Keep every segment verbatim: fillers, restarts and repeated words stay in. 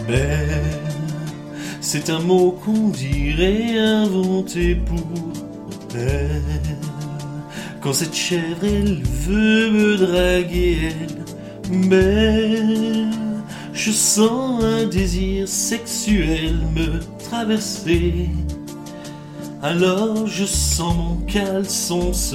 Belle, c'est un mot qu'on dirait inventé pour elle. Quand cette chèvre, elle veut me draguer, elle, belle, je sens un désir sexuel me traverser. Alors je sens mon caleçon se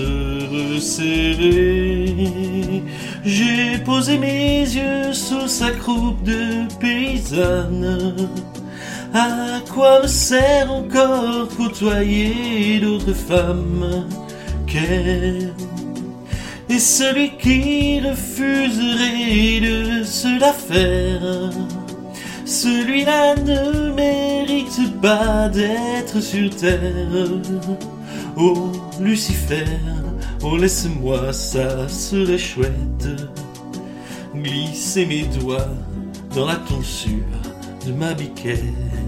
resserrer. J'ai posé mes yeux sous sa croupe de paysanne. À quoi me sert encore côtoyer d'autres femmes qu'elle? Et celui qui refuserait de se la faire, celui-là ne mérite pas d'être sur terre. Oh Lucifer, oh laisse-moi, ça serait chouette, glisser mes doigts dans la tonsure de ma biquette.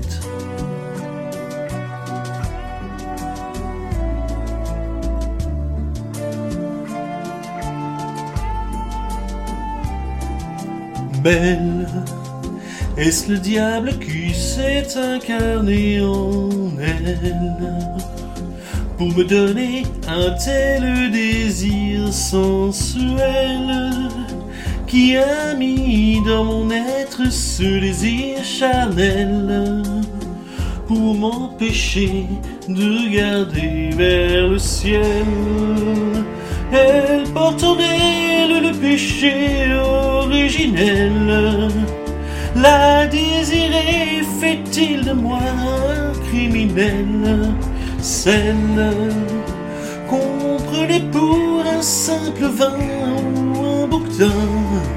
Belle, est-ce le diable qui s'est incarné en elle pour me donner un tel désir sensuel qui a mis dans mon être ce désir charnel pour m'empêcher de regarder vers le ciel? Elle porte en elle le péché originel. La désirer fait-il de moi un criminel? Celle qu'on prenait pour un simple vin ou un bouquetin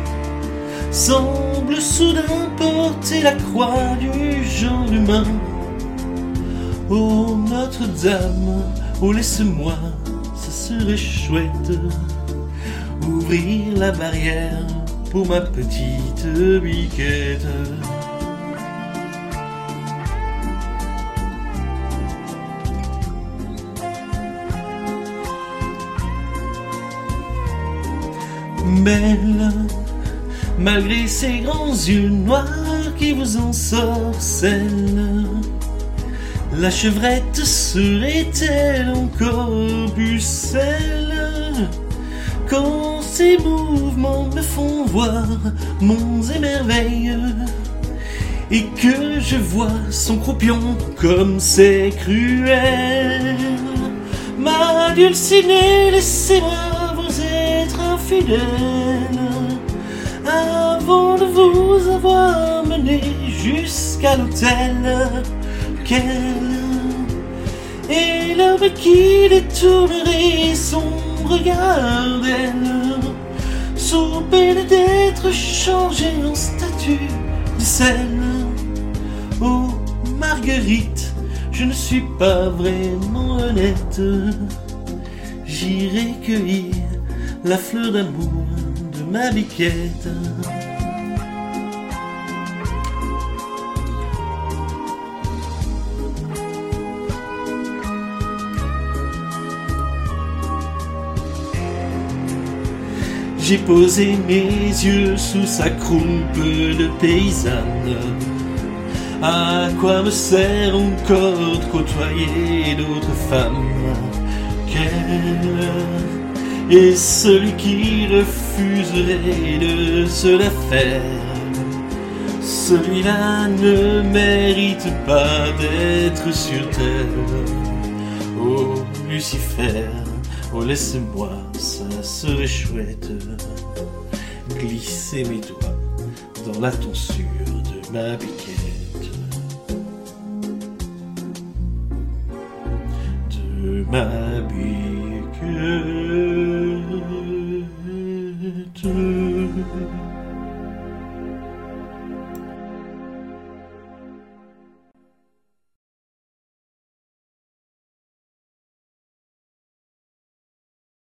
semble soudain porter la croix du genre humain. Oh Notre-Dame, oh laisse-moi, ça serait chouette, ouvrir la barrière pour ma petite biquette. Belle, malgré ses grands yeux noirs qui vous ensorcellent, la chevrette serait-elle encore pucelle quand ses mouvements me font voir monts et merveilles et que je vois son croupion comme c'est cruel? Ma dulcinée, laissez-moi vous être infidèle avant de vous avoir mené jusqu'à l'autel. Quel est l'homme qui détournerait son regard d'elle sous peine d'être changé en statue de sel? Oh Marguerite, je ne suis pas vraiment honnête, j'irai cueillir la fleur d'amour de ma biquette. J'ai posé mes yeux sous sa croupe de paysanne. À quoi me sert encore de côtoyer d'autres femmes qu'elle? Et celui qui refuserait de se la faire, celui-là ne mérite pas d'être sur terre. Oh Lucifer, oh laisse-moi, ça serait chouette, glisser mes doigts dans la tonsure de ma biquette. De ma biquette.